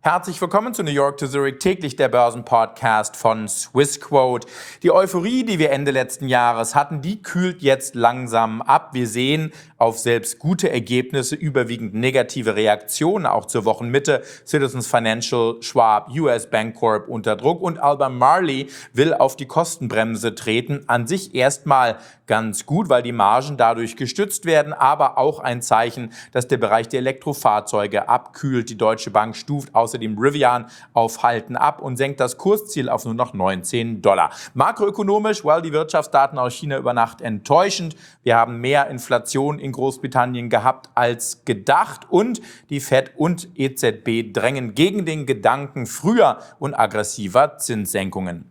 Herzlich willkommen zu New York to Zurich, täglich der Börsenpodcast von Swissquote. Die Euphorie, die wir Ende letzten Jahres hatten, die kühlt jetzt langsam ab. Wir sehen auf selbst gute Ergebnisse überwiegend negative Reaktionen, auch zur Wochenmitte. Citizens Financial, Schwab, US Bancorp unter Druck und Albemarle will auf die Kostenbremse treten. An sich erstmal ganz gut, weil die Margen dadurch gestützt werden, aber auch ein Zeichen, dass der Bereich der Elektrofahrzeuge abkühlt. Die Deutsche Bank stuft außerdem Rivian auf Halten ab und senkt das Kursziel auf nur noch $19. Makroökonomisch, die Wirtschaftsdaten aus China über Nacht enttäuschend. Wir haben mehr Inflation in Großbritannien gehabt als gedacht und die Fed und EZB drängen gegen den Gedanken früher und aggressiver Zinssenkungen.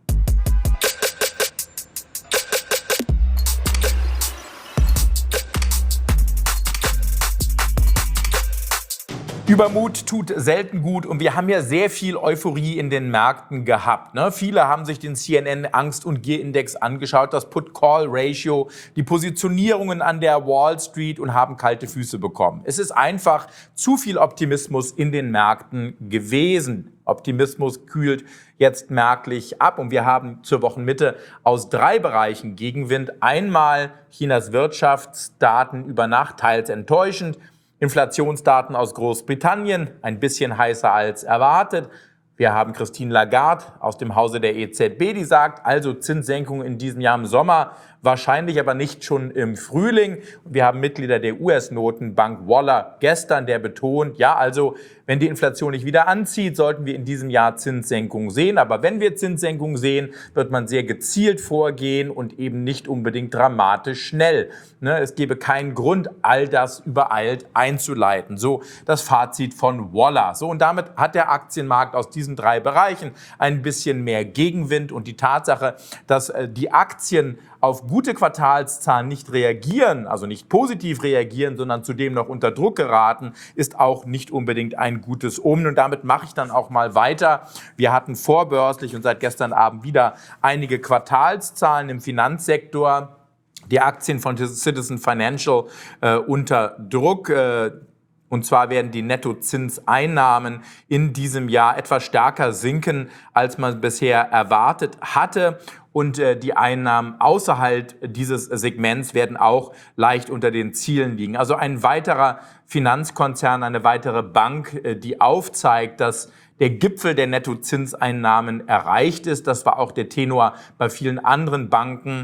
Übermut tut selten gut und wir haben ja sehr viel Euphorie in den Märkten gehabt. Viele haben sich den CNN-Angst- und Gier-Index angeschaut, das Put-Call-Ratio, die Positionierungen an der Wall Street und haben kalte Füße bekommen. Es ist einfach zu viel Optimismus in den Märkten gewesen. Optimismus kühlt jetzt merklich ab und wir haben zur Wochenmitte aus 3 Bereichen Gegenwind. Einmal Chinas Wirtschaftsdaten über Nacht, teils enttäuschend. Inflationsdaten aus Großbritannien, ein bisschen heißer als erwartet. Wir haben Christine Lagarde aus dem Hause der EZB, die sagt, also Zinssenkungen in diesem Jahr im Sommer, wahrscheinlich aber nicht schon im Frühling. Wir haben Mitglieder der US-Notenbank Waller gestern, der betont, ja, also wenn die Inflation nicht wieder anzieht, sollten wir in diesem Jahr Zinssenkungen sehen. Aber wenn wir Zinssenkungen sehen, wird man sehr gezielt vorgehen und eben nicht unbedingt dramatisch schnell. Es gäbe keinen Grund, all das übereilt einzuleiten. So das Fazit von Waller. So, und damit hat der Aktienmarkt aus diesen 3 Bereichen ein bisschen mehr Gegenwind und die Tatsache, dass die Aktien auf gute Quartalszahlen nicht reagieren, also nicht positiv reagieren, sondern zudem noch unter Druck geraten, ist auch nicht unbedingt ein gutes Omen. Und damit mache ich dann auch mal weiter. Wir hatten vorbörslich und seit gestern Abend wieder einige Quartalszahlen im Finanzsektor. Die Aktien von Citizens Financial unter Druck. Und zwar werden die Nettozinseinnahmen in diesem Jahr etwas stärker sinken, als man bisher erwartet hatte. Und die Einnahmen außerhalb dieses Segments werden auch leicht unter den Zielen liegen. Also ein weiterer Finanzkonzern, eine weitere Bank, die aufzeigt, dass der Gipfel der Nettozinseinnahmen erreicht ist. Das war auch der Tenor bei vielen anderen Banken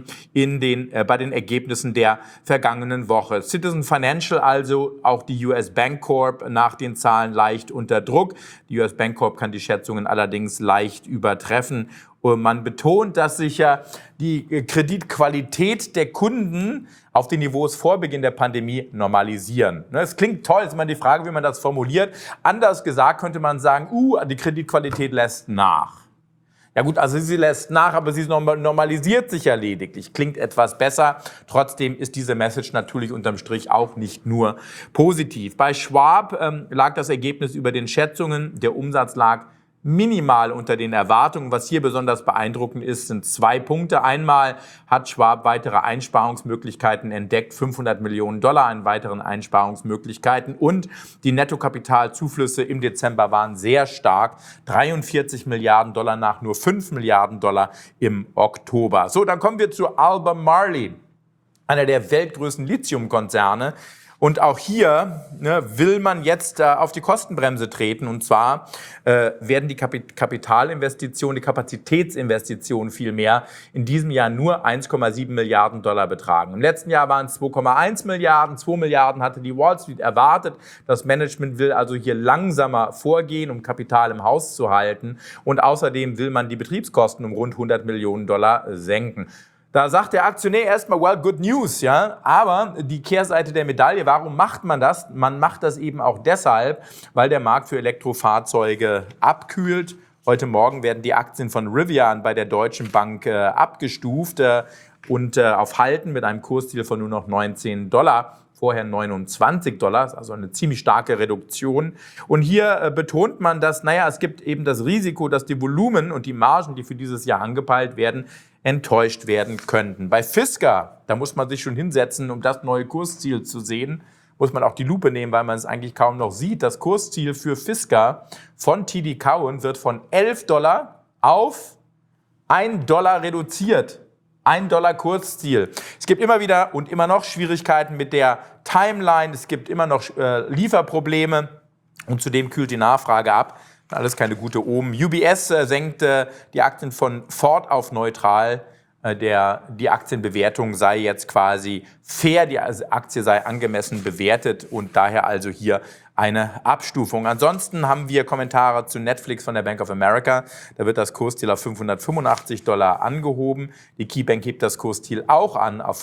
bei den Ergebnissen der vergangenen Woche. Citizens Financial, also auch die US Bancorp, nach den Zahlen leicht unter Druck. Die US Bancorp kann die Schätzungen allerdings leicht übertreffen. Und man betont, dass sich ja die Kreditqualität der Kunden auf den Niveaus vor Beginn der Pandemie normalisieren. Es klingt toll, ist immer die Frage, wie man das formuliert. Anders gesagt könnte man sagen, die Kreditqualität lässt nach. Ja gut, also sie lässt nach, aber sie normalisiert sich ja lediglich. Klingt etwas besser. Trotzdem ist diese Message natürlich unterm Strich auch nicht nur positiv. Bei Schwab lag das Ergebnis über den Schätzungen. Der Umsatz lag minimal unter den Erwartungen. Was hier besonders beeindruckend ist, sind 2 Punkte. Einmal hat Schwab weitere Einsparungsmöglichkeiten entdeckt, $500 Millionen an weiteren Einsparungsmöglichkeiten. Und die Nettokapitalzuflüsse im Dezember waren sehr stark, $43 Milliarden nach nur $5 Milliarden im Oktober. So, dann kommen wir zu Albemarle, einer der weltgrößten Lithiumkonzerne. Und auch hier will man jetzt auf die Kostenbremse treten. Und zwar werden die Kapitalinvestitionen, die Kapazitätsinvestitionen vielmehr in diesem Jahr nur $1,7 Milliarden betragen. Im letzten Jahr waren es 2,1 Milliarden. 2 Milliarden hatte die Wall Street erwartet. Das Management will also hier langsamer vorgehen, um Kapital im Haus zu halten. Und außerdem will man die Betriebskosten um rund $100 Millionen senken. Da sagt der Aktionär erstmal, good news, ja. Aber die Kehrseite der Medaille, warum macht man das? Man macht das eben auch deshalb, weil der Markt für Elektrofahrzeuge abkühlt. Heute Morgen werden die Aktien von Rivian bei der Deutschen Bank abgestuft und auf Halten mit einem Kursziel von nur noch $19. Vorher $29, also eine ziemlich starke Reduktion. Und hier betont man, dass, es gibt eben das Risiko, dass die Volumen und die Margen, die für dieses Jahr angepeilt werden, enttäuscht werden könnten. Bei Fisker, da muss man sich schon hinsetzen, um das neue Kursziel zu sehen. muss man auch die Lupe nehmen, weil man es eigentlich kaum noch sieht. Das Kursziel für Fisker von TD Cowen wird von $11 auf $1 reduziert. $1 Kursziel. Es gibt immer wieder und immer noch Schwierigkeiten mit der Timeline. Es gibt immer noch Lieferprobleme und zudem kühlt die Nachfrage ab. Alles keine gute Omen. UBS senkt die Aktien von Ford auf neutral. Die Aktienbewertung sei jetzt quasi fair, die Aktie sei angemessen bewertet und daher also hier eine Abstufung. Ansonsten haben wir Kommentare zu Netflix von der Bank of America. Da wird das Kursziel auf $585 angehoben. Die KeyBank hebt das Kursziel auch an auf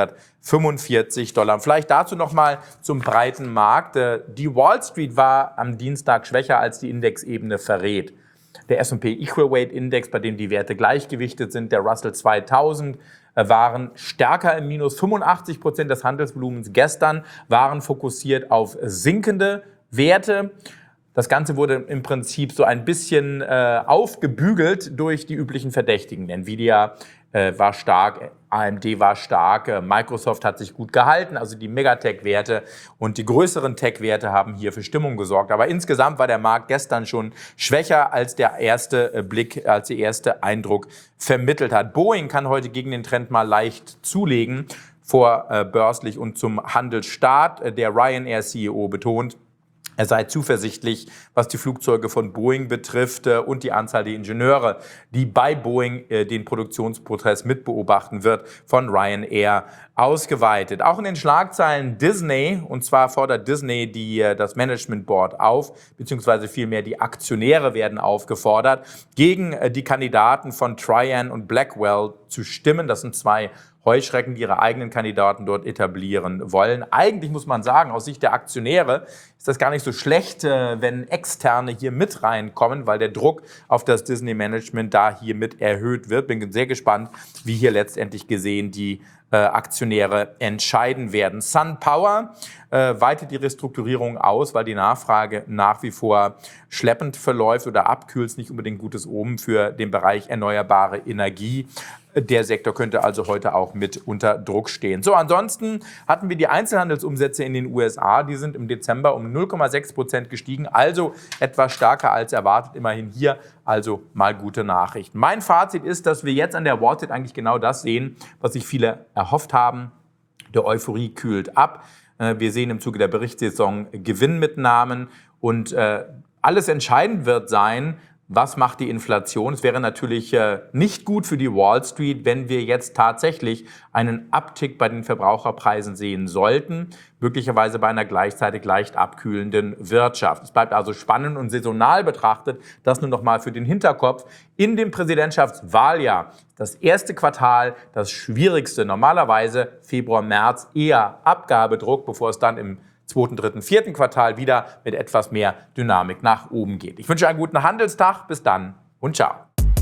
$545. Vielleicht dazu nochmal zum breiten Markt. Die Wall Street war am Dienstag schwächer, als die Indexebene verrät. Der S&P Equal Weight Index, bei dem die Werte gleichgewichtet sind, der Russell 2000, waren stärker im Minus. 85% des Handelsvolumens gestern waren fokussiert auf sinkende Werte. Das Ganze wurde im Prinzip so ein bisschen aufgebügelt durch die üblichen Verdächtigen. Nvidia war stark, AMD war stark, Microsoft hat sich gut gehalten, also die Megatech-Werte und die größeren Tech-Werte haben hier für Stimmung gesorgt. Aber insgesamt war der Markt gestern schon schwächer, als der erste Blick, als der erste Eindruck vermittelt hat. Boeing kann heute gegen den Trend mal leicht zulegen, vorbörslich und zum Handelsstart. Der Ryanair-CEO betont, er sei zuversichtlich, was die Flugzeuge von Boeing betrifft und die Anzahl der Ingenieure, die bei Boeing den Produktionsprozess mitbeobachten wird, von Ryanair ausgeweitet. Auch in den Schlagzeilen Disney, und zwar fordert Disney das Management Board auf, beziehungsweise vielmehr die Aktionäre werden aufgefordert, gegen die Kandidaten von Trian und Blackwell zu stimmen. Das sind zwei Heuschrecken, die ihre eigenen Kandidaten dort etablieren wollen. Eigentlich muss man sagen, aus Sicht der Aktionäre ist das gar nicht so schlecht, wenn Externe hier mit reinkommen, weil der Druck auf das Disney-Management da hier mit erhöht wird. Bin sehr gespannt, wie hier letztendlich gesehen die Aktionäre entscheiden werden. SunPower weitet die Restrukturierung aus, weil die Nachfrage nach wie vor schleppend verläuft oder abkühlt, ist nicht unbedingt gutes Omen für den Bereich erneuerbare Energie. Der Sektor könnte also heute auch mit unter Druck stehen. So, ansonsten hatten wir die Einzelhandelsumsätze in den USA. Die sind im Dezember um 0,6% gestiegen, also etwas stärker als erwartet. Immerhin hier also mal gute Nachrichten. Mein Fazit ist, dass wir jetzt an der Wall Street eigentlich genau das sehen, was sich viele erhofft haben. Der Euphorie kühlt ab. Wir sehen im Zuge der Berichtssaison Gewinnmitnahmen und alles entscheidend wird sein, was macht die Inflation? Es wäre natürlich nicht gut für die Wall Street, wenn wir jetzt tatsächlich einen Uptick bei den Verbraucherpreisen sehen sollten, möglicherweise bei einer gleichzeitig leicht abkühlenden Wirtschaft. Es bleibt also spannend und saisonal betrachtet, das nur noch mal für den Hinterkopf. In dem Präsidentschaftswahljahr, das erste Quartal, das schwierigste, normalerweise Februar, März eher Abgabedruck, bevor es dann im 2., 3., 4. Quartal wieder mit etwas mehr Dynamik nach oben geht. Ich wünsche einen guten Handelstag. Bis dann und ciao.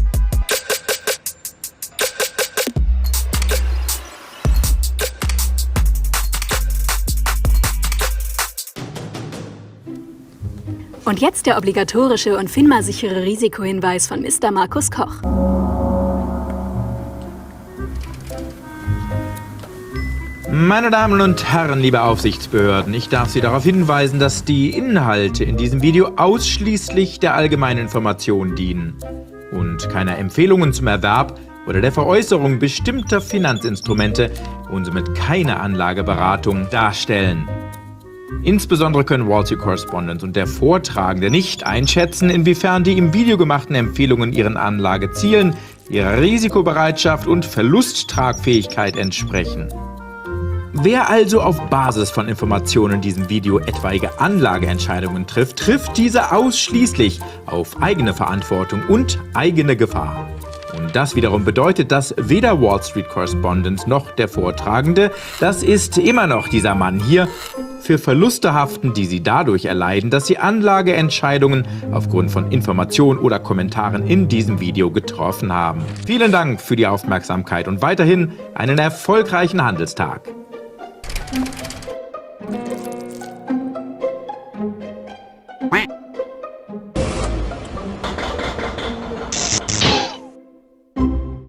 Und jetzt der obligatorische und FINMA-sichere Risikohinweis von Mr. Markus Koch. Meine Damen und Herren, liebe Aufsichtsbehörden, ich darf Sie darauf hinweisen, dass die Inhalte in diesem Video ausschließlich der allgemeinen Information dienen und keine Empfehlungen zum Erwerb oder der Veräußerung bestimmter Finanzinstrumente und somit keine Anlageberatung darstellen. Insbesondere können Wall Street Correspondent und der Vortragende nicht einschätzen, inwiefern die im Video gemachten Empfehlungen ihren Anlagezielen, ihrer Risikobereitschaft und Verlusttragfähigkeit entsprechen. Wer also auf Basis von Informationen in diesem Video etwaige Anlageentscheidungen trifft, trifft diese ausschließlich auf eigene Verantwortung und eigene Gefahr. Und das wiederum bedeutet, dass weder Wall Street Correspondent noch der Vortragende, das ist immer noch dieser Mann hier, für Verluste haften, die sie dadurch erleiden, dass sie Anlageentscheidungen aufgrund von Informationen oder Kommentaren in diesem Video getroffen haben. Vielen Dank für die Aufmerksamkeit und weiterhin einen erfolgreichen Handelstag.